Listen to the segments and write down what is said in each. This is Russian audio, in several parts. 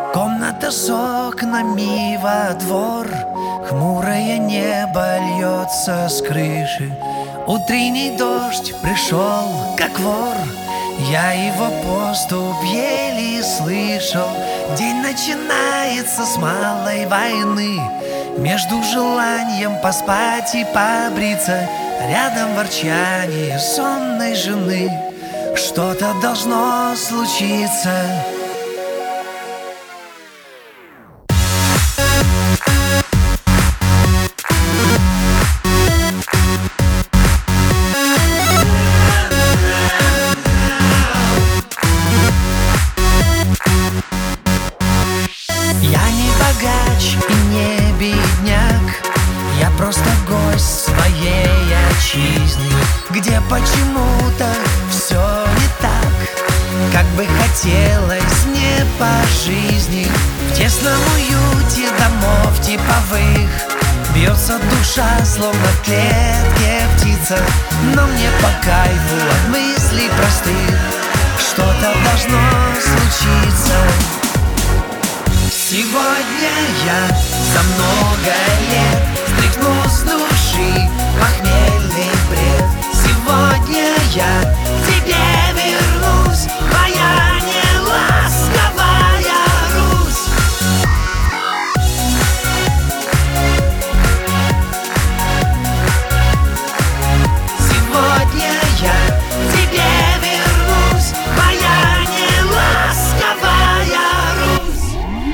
Комната с окнами во двор, хмурое небо льется с крыши. Утренний дождь пришел, как вор, я его поступь еле слышал. День начинается с малой войны, между желанием поспать и побриться, рядом ворчание сонной жены. Что-то должно случиться. Я не богач и не бедняк, я просто гость своей отчизны, где почему-то все не так, как бы хотелось мне по жизни. В тесном уюте домов типовых бьется душа, словно в клетке птица, но мне по кайфу от мыслей простых. Что-то должно случиться. Сегодня я за много лет стряхну с души похмельный бред. Сегодня я к тебе вернусь, моя неласковая Русь. Сегодня я к тебе вернусь, моя неласковая Русь.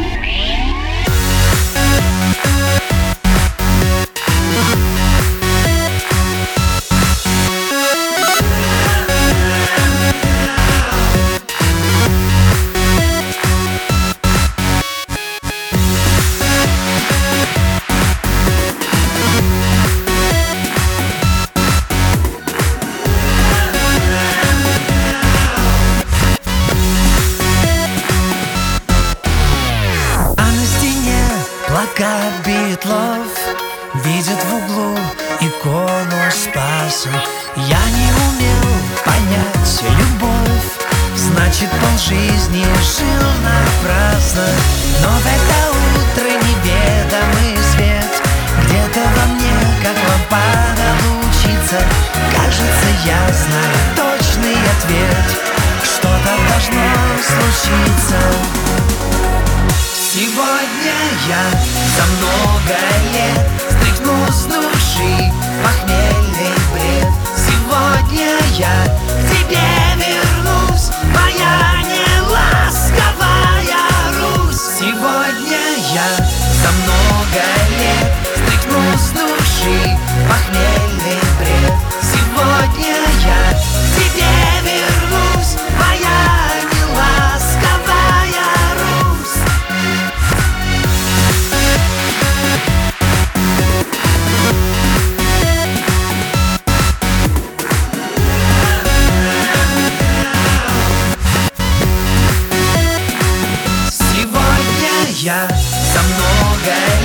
Плакат Битлов видит в углу икону Спаса. Я не умел понять любовь, значит полжизни жил напрасно. Но в это утро неведомый свет где-то во мне, как лампада лучится. Кажется, я знаю точный ответ. Что-то должно случиться. Сегодня я за много лет стряхну с души похмельный бред. Сегодня я к тебе вернусь, моя неласковая Русь. Сегодня я за много лет стряхну с души похмельный бред. Сегодня я к тебе вернусь, моя неласковая Русь. Я за много